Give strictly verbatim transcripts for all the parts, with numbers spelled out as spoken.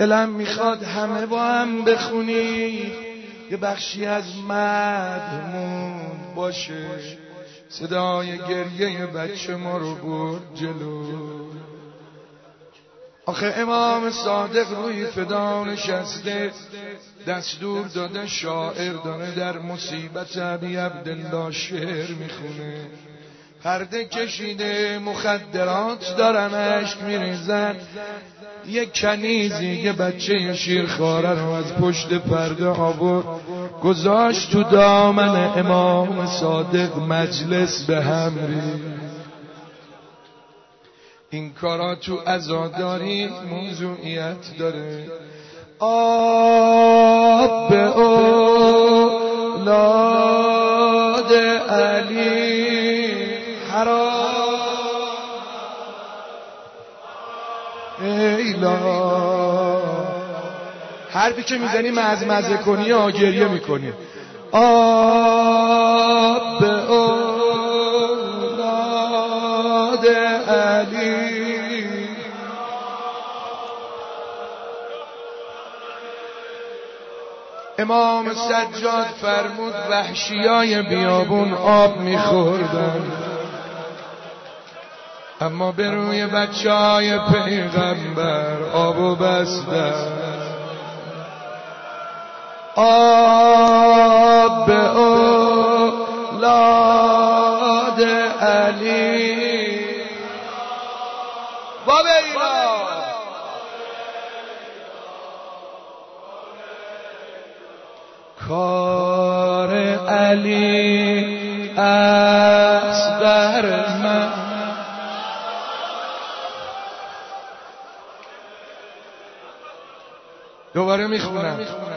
دلم میخواد همه با هم بخونی یه بخشی از مدمون باشه، صدای گریه بچه ما رو برد جلو. آخه امام صادق روی فدا نشسته، دستور داده شاعر داره در مصیبت ابی عبدالله شعر میخونه، پرده کشیده مخدرات دارن اشک میریزن، یک کنیزی یه بچه شیرخواره رو از پشت پرده آورد گذاشت تو دامن امام صادق، مجلس به هم ریخت. این کارا تو عزاداری موضوعیت داره. آب به اولاد علی حرام ایلا، حرفی که میزنی مزه مزه کنی یا گریه میکنی. آب به اولاد علی امام سجاد فرمود وحشیای بیابون آب میخوردن، اما به روی بچه های پیغمبر آبو بستن. آب به اولاد علی باب اینا کار علی اصغر من. دوباره میخونم.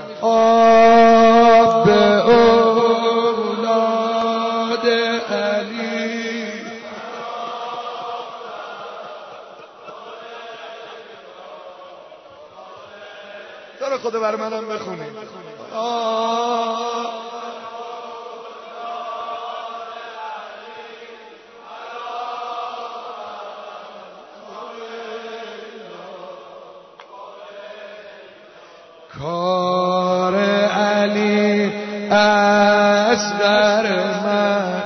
آب به اولاد علی داره خدا برای منم بخونی. آب کار علی اصغر من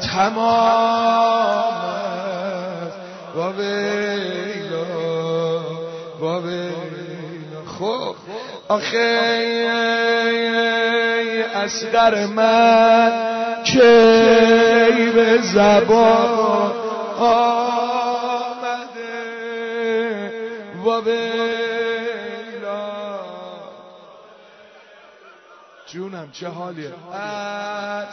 تمام است. و ویلا و ویلا. خب آخه اصغر من کی به زبان آمده و ویلا. جونم چه حالیه؟ از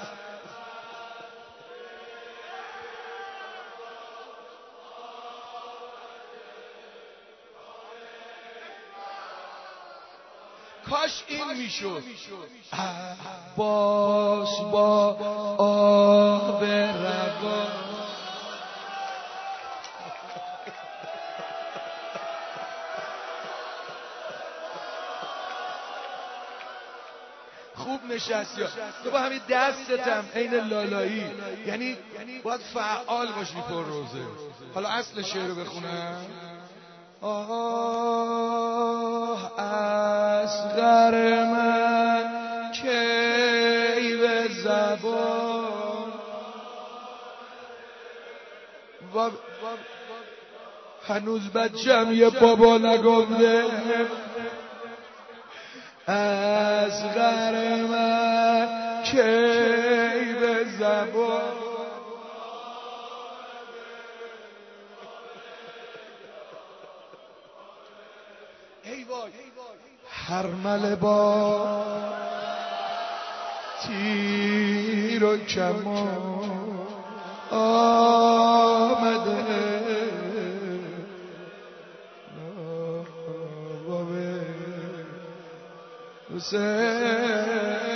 کاش این میشد باش با آب روا. خوب نشستی تو با همین دستتم عین لالایی، یعنی باید فعال باشی پر روزه. حالا اصل شعر رو بخونم. آه اصغر من کی به زبان و هنوز بچم یه بابا نگفته. اصغر من کی به زبان هرمله با تیر و کمان آمده حسین.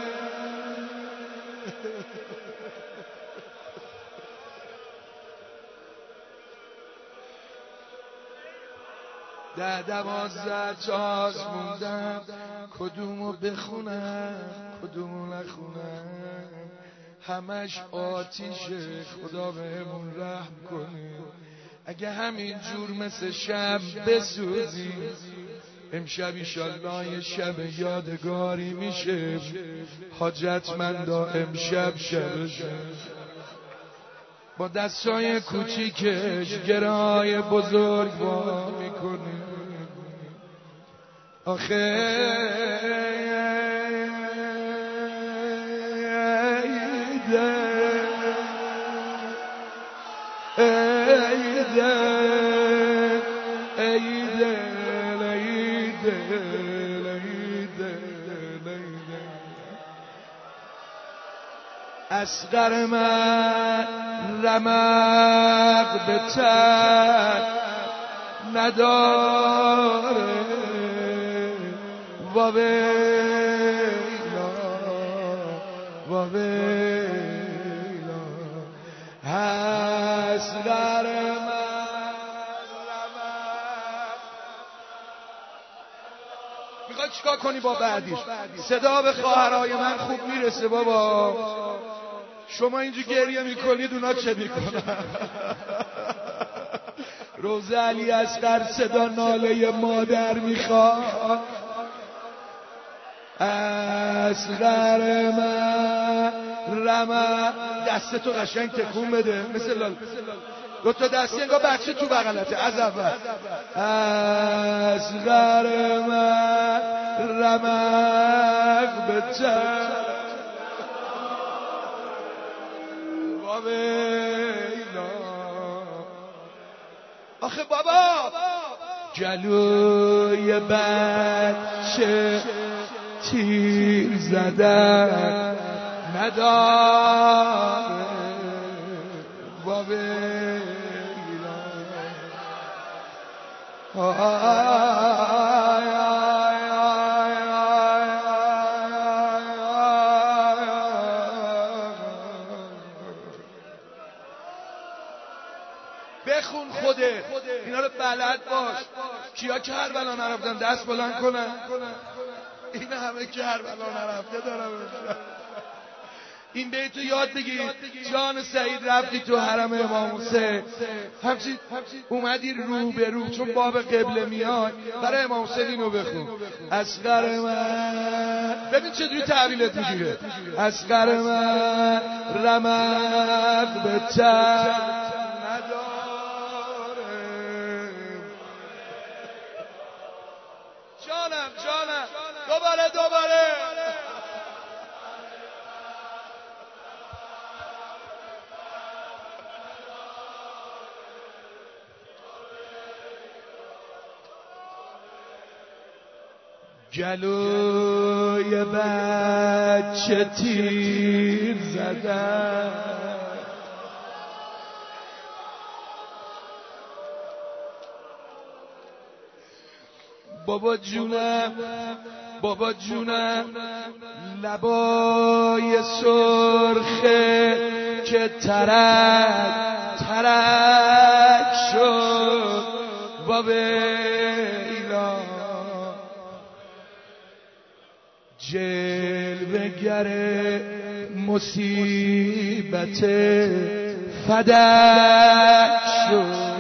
ده دوازده تاز موندم کدومو بخونم کدومو نخونم، همش آتیشه. خدا بهمون رحم کنه. اگه همین جور مثل شب بسوزیم امشب ایشالله یه شب یادگاری میشه. حاجتمندا امشب شب با دستای کوچیکش گرهای بزرگ با میکنه. آخه اصغر من رمق به تن نداره و ویلا و ویلا اصغر من رمق. میخوای چیکار کنی با بعدیش؟ صدا به خواهرای من خوب میرسه بابا. شما اینجا گریه میکنید اونا چه میکنن؟ روزه علی اصغر صدا ناله مادر میخواد. اصغر من رمق. دستتو قشنگ تکون بده مثل لال. دو تا دستی انگار بچه تو بغلته. از اول اصغر من رمق به تن آخه بابا جلوی بچه تیر زدن نداره با ویلا. بخون خوده اینا رو بلد باش. کیا کربلا نرفتن دست بلند کنن؟ این همه کربلا نرفته دارم. این بیتو یاد بگیر. جان سعید رفتی تو حرم امام حسین همچین اومدی رو به رو چون باب قبله میاد برای امام حسین اینو بخون. اصغر من ببین چجوری تحویلت میگیره. اصغر من رمق به تن جانم جانم دوباره دوباره جلوی بچه تیر زدن بابا جونم بابا جونم لبای سرخه که ترک ترک شد با ویلا. جلوه‌گر مصیبت فدک شد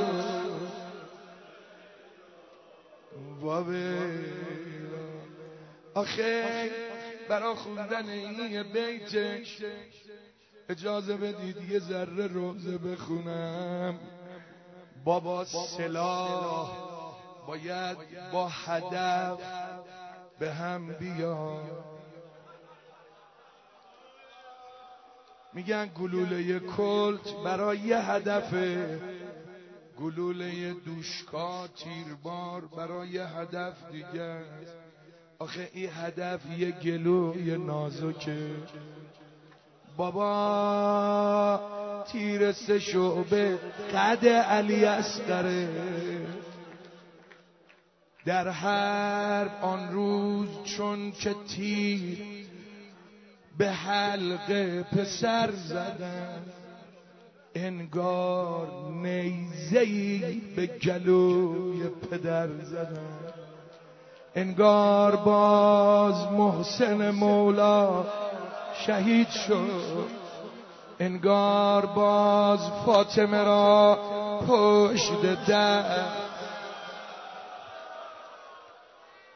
با ویلا. آخه برا خوندن این بیت اجازه بدید یه ذره روزه بخونم. بابا سلاح باید با هدف به هم بیاد. میگن گلوله کلت برای یه هدفه، گلوله دوشکا تیربار برای یه هدف دیگه. آخه این هدف یه گلوی نازکه. بابا تیر سه شعبه قد علی اصغره. در حرب آن روز چون که تیر به حلق پسر زدن، انگار نیزه‌ای به گلوی پدر زدن. انگار باز محسن مولا شهید شد، انگار باز فاطمه را پشت در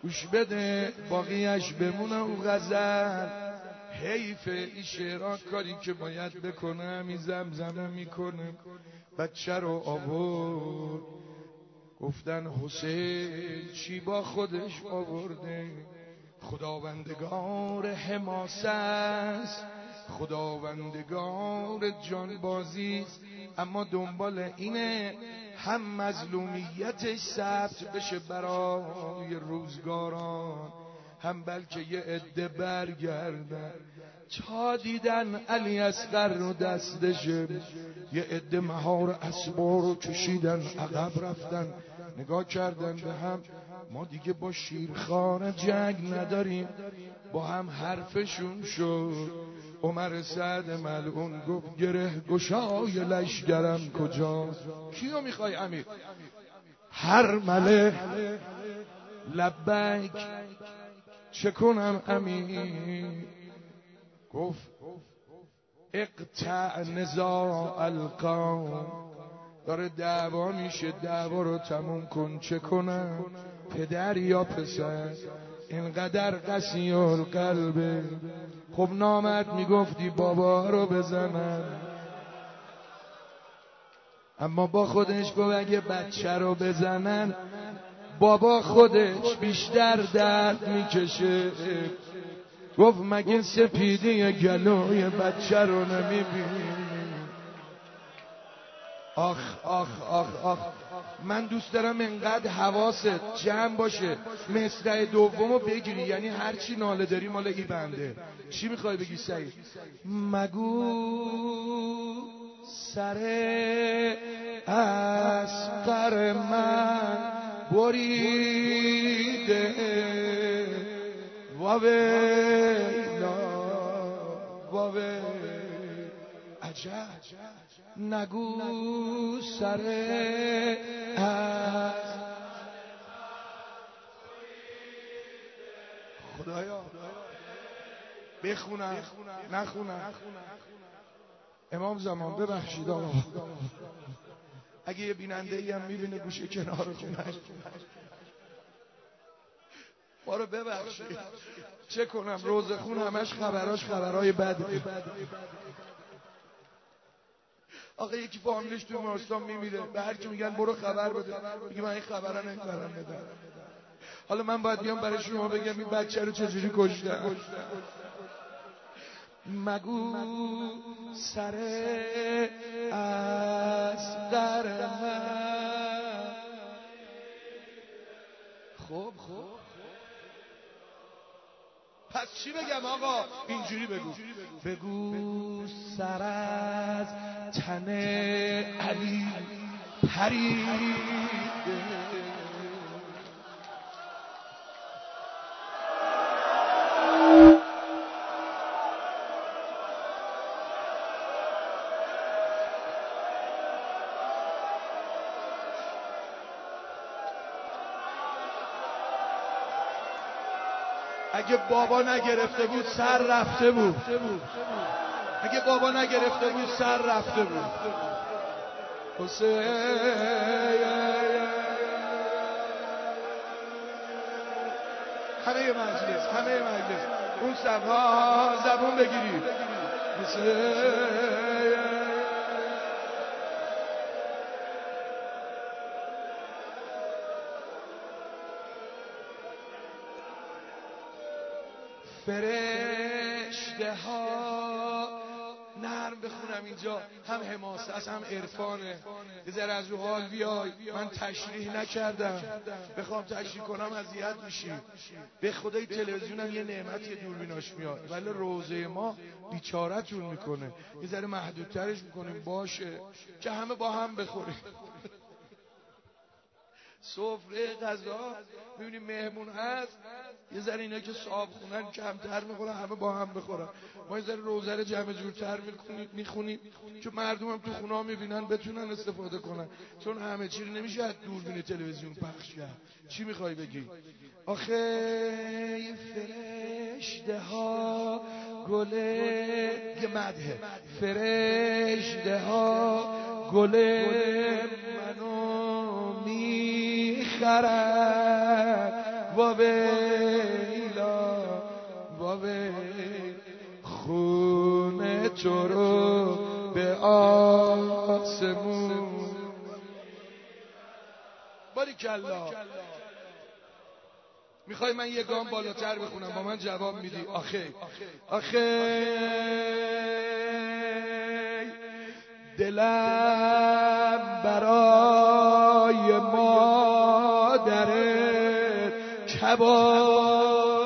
گوش بده باقیش بمونه او غزل. حیف این شعرها کاری که باید بکنه همی زمزمه میکنه. بچه رو آورد گفتن حسین چی با خودش آورده. خداوندگار حماسه است، خداوندگار جانبازی است، اما دنبال اینه هم مظلومیتش ثبت بشه برای روزگاران، هم بلکه یه عده برگردن تا دیدن علی اصغر رو دستشه. یه عده مهار اسبا رو کشیدن عقب رفتن نگاه کردن به هم، ما دیگه با شیرخواره جنگ نداریم. با هم حرفشون شد. عمر سعد ملعون گفت گره گشای لشگرم کجاست؟ کیو میخوای امیر؟ هر مله لبیک چه کنم امیر؟ گفت اقطع نزاع القوم، داره دعوا میشه دعوا رو تموم کن. چه کنم؟ پدر یا پسر اینقدر قسی القلبه. خب نامرد میگفتی بابا رو بزنن، اما با خودش گفت اگه بچه رو بزنن بابا خودش بیشتر درد میکشه. گفت مگه سپیدی گلوی بچه رو نمیبینی؟ آخ آخ آخ آخ من دوست دارم انقدر حواست جمع باشه مصرع دومو بگیری، یعنی هرچی ناله داری مال ای بنده. چی میخوای بگی سعید؟ مگو سر اصغر من بریده واویلا واوی عجب نگو سر از خدایا بخونم نخونم. امام زمان ببخشید آقا، اگه یه بیننده ای هم میبینه گوشه کنار خونش ما رو ببخشید. چه کنم روزه خون همش خبراش خبرای بده. آقا یکی فامیلش تو بیمارستان میمیره به هر کی میگن برو خبر بده میگه من این خبرا نمیبرم بدم. حالا من باید بیام برای شما بگم این بچه رو چجوری کشتن. مگو سر اصغر من. خب خب پس چی بگم آقا؟ اینجوری بگو بگو سر از تن علی پریده. اگه بابا نگرفته بود سر رفته بود. اگه بابا نگرفته بود سر رفته بود. حسین همه مجلس همه مجلس اون صفها زبون بگیرید. حسین فرشته ها نرم بخونم اینجا، هم حماسه است هم عرفانه. یه ذره از رو حال بیای، من تشریح نکردم، بخوام تشریح کنم اذیت میشی. به خدای تلویزیونم یه نعمتی دوربیناش میاد، ولی روزه ما بیچاره‌تون میکنه. یه ذره محدودترش میکنیم باشه که همه با هم بخوریم. سفره غذا میبینیم مهمون هست، یه ذره اینا که صاحب خونن کمتر میخورن همه با هم بخورن. ما یه ذره روزه رو جمع جورتر میخونیم که مردم هم تو خونه ها میبینن بتونن استفاده کنن، چون همه چی رو نمیشه از دوربین تلویزیون پخش کرد. چی میخوای بگی؟ آخه فرشته ها گله یه مدحه، فرشته ها گله منو میخرن و به تو رو به آسمون. باریکلا. میخوای من یه گام بالاتر بخونم با من جواب میدی؟ آخه آخه دلم برای مادرت کباب